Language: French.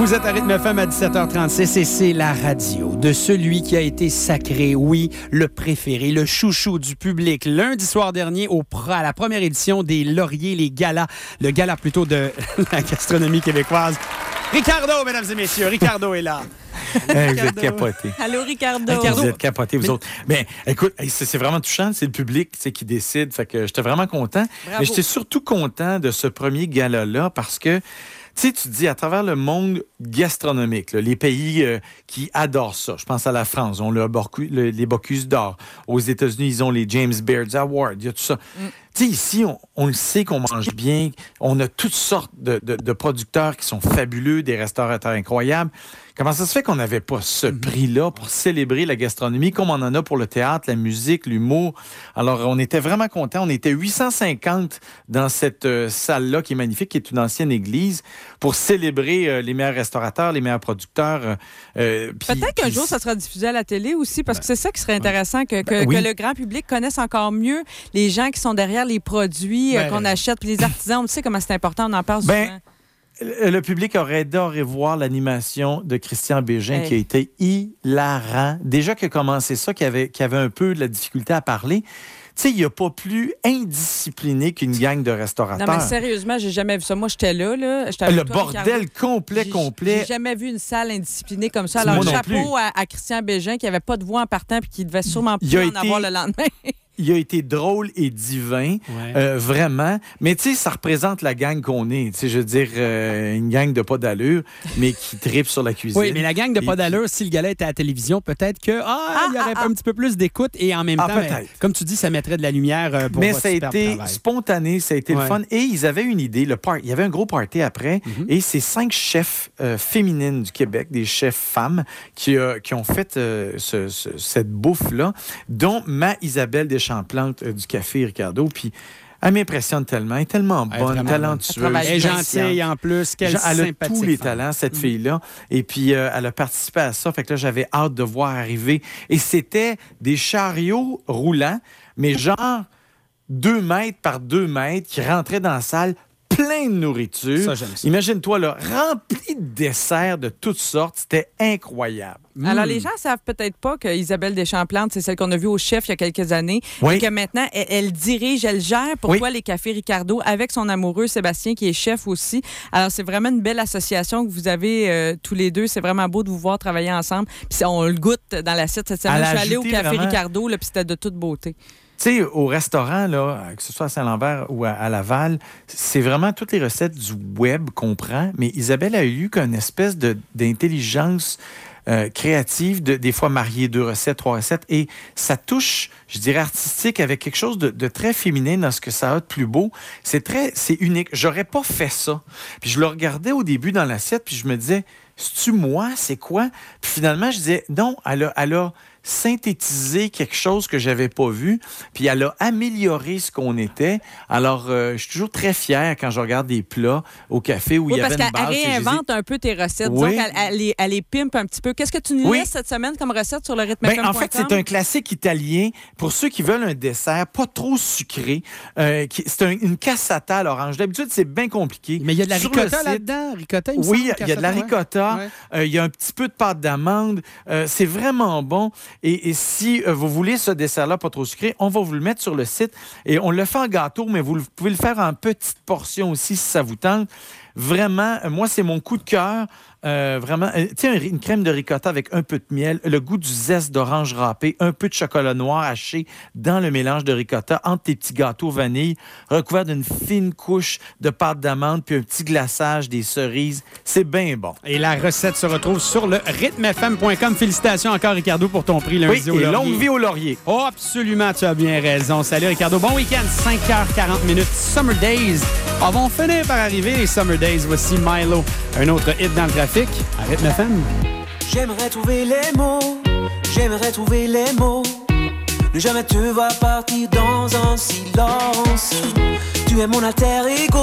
Vous êtes à Rythme FM à 17h36 et c'est la radio de celui qui a été sacré, oui, le préféré, le chouchou du public. Lundi soir dernier, à la première édition des Lauriers, les galas, le gala plutôt de la gastronomie québécoise. Ricardo, mesdames et messieurs, Ricardo est là. Vous êtes capotés. Allô, Ricardo. Vous êtes capotés, vous autres. Mais écoute, c'est vraiment touchant. C'est le public qui décide. Fait que j'étais vraiment content. Bravo. Mais j'étais surtout content de ce premier gala-là parce que tu te dis, à travers le monde gastronomique, là, les pays qui adorent ça, je pense à la France, on a les Bocuse d'or. Aux États-Unis, ils ont les James Beard Awards, il y a tout ça. Tu sais, ici, on le sait qu'on mange bien. On a toutes sortes de producteurs qui sont fabuleux, des restaurateurs incroyables. Comment ça se fait qu'on n'avait pas ce prix-là pour célébrer la gastronomie comme on en a pour le théâtre, la musique, l'humour? Alors, on était vraiment contents. On était 850 dans cette salle-là qui est magnifique, qui est une ancienne église, pour célébrer les meilleurs restaurateurs, les meilleurs producteurs. Peut-être qu'un jour, ça sera diffusé à la télé aussi, parce que c'est ça qui serait intéressant, que le grand public connaisse encore mieux les gens qui sont derrière les produits qu'on achète, puis les artisans. On sait comment c'est important, on en parle souvent. Le public aurait adoré voir l'animation de Christian Bégin qui a été hilarant. Déjà qu'il a commencé ça, qu'il avait un peu de la difficulté à parler. Tu sais, il n'y a pas plus indiscipliné qu'une gang de restaurateurs. Non, mais sérieusement, j'ai jamais vu ça. Moi, j'étais là. Le bordel complet. J'ai jamais vu une salle indisciplinée comme ça. Alors, chapeau à Christian Bégin qui n'avait pas de voix en partant et qui devait sûrement plus en avoir le lendemain. Il a été drôle et divin, vraiment. Mais tu sais, ça représente la gang qu'on est. Tu sais, je veux dire, une gang de pas d'allure, mais qui tripe sur la cuisine. Oui, mais la gang de pas d'allure, si le gala était à la télévision, peut-être que il y aurait un petit peu plus d'écoute et en même temps, comme tu dis, ça mettrait de la lumière pour votre superbe travail. Mais ça a été spontané, ça a été le fun. Et ils avaient une idée. Il y avait un gros party après. Et c'est 5 chefs féminines du Québec, des chefs femmes, qui ont fait cette bouffe-là, dont Isabelle Deschamplante du Café Ricardo. Puis elle m'impressionne tellement. Elle est tellement bonne, talentueuse. Elle est gentille en plus. Elle a tous les talents, cette fille-là. Et puis, elle a participé à ça. Fait que là, j'avais hâte de voir arriver. Et c'était des chariots roulants, mais genre 2 mètres par 2 mètres qui rentraient dans la salle, plein de nourriture. Ça, j'aime ça. Imagine-toi, là, rempli de desserts de toutes sortes. C'était incroyable. Alors, les gens ne savent peut-être pas qu'Isabelle Deschamplante, c'est celle qu'on a vue au chef il y a quelques années. Oui. Et que maintenant, elle dirige, elle gère pour toi les cafés Ricardo avec son amoureux Sébastien, qui est chef aussi. Alors, c'est vraiment une belle association que vous avez tous les deux. C'est vraiment beau de vous voir travailler ensemble. Puis, on le goûte dans l'assiette cette semaine. Je suis allée au café Ricardo, là, puis c'était de toute beauté. Tu sais, au restaurant, là, que ce soit à Saint-Lambert ou à Laval, c'est vraiment toutes les recettes du web qu'on prend, mais Isabelle a eu qu'une espèce d'intelligence créative, des fois marier 2 recettes, 3 recettes, et ça touche, je dirais, artistique avec quelque chose de très féminin dans ce que ça a de plus beau. C'est unique. J'aurais pas fait ça. Puis je le regardais au début dans l'assiette, puis je me disais, c'est-tu moi? C'est quoi? Puis finalement, je disais, non, elle a synthétiser quelque chose que j'avais pas vu, puis elle a amélioré ce qu'on était. Alors, je suis toujours très fier quand je regarde des plats au café où il y avait une base. Parce qu'elle réinvente un peu tes recettes. Oui. Donc, elle les pimpe un petit peu. Qu'est-ce que tu nous laisses cette semaine comme recette sur le rythmefm.com? En fait, c'est un classique italien. Pour ceux qui veulent un dessert pas trop sucré, c'est une cassata à l'orange. D'habitude, c'est bien compliqué. Mais il y a de la ricotta là-dedans. Ricotta, il me semble, il y a de la ricotta. Il y a un petit peu de pâte d'amande. C'est vraiment bon. Et si vous voulez ce dessert-là pas trop sucré, on va vous le mettre sur le site. Et on le fait en gâteau, mais vous pouvez le faire en petites portions aussi si ça vous tente. Vraiment, moi, c'est mon coup de cœur. Vraiment, tu sais, une crème de ricotta avec un peu de miel, le goût du zeste d'orange râpé, un peu de chocolat noir haché dans le mélange de ricotta entre tes petits gâteaux vanille, recouvert d'une fine couche de pâte d'amande puis un petit glaçage des cerises. C'est bien bon. Et la recette se retrouve sur le rythmefm.com. Félicitations encore, Ricardo, pour ton prix lundi au Laurier. Et longue vie au Laurier. Oh, absolument, tu as bien raison. Salut, Ricardo. Bon week-end, 5h40, Summer Days. On va finir par arriver, les Summer Days. Voici Milo, un autre hit dans le trafic. À Rythme FM. J'aimerais trouver les mots. Ne jamais te voir partir dans un silence. Tu es mon alter ego.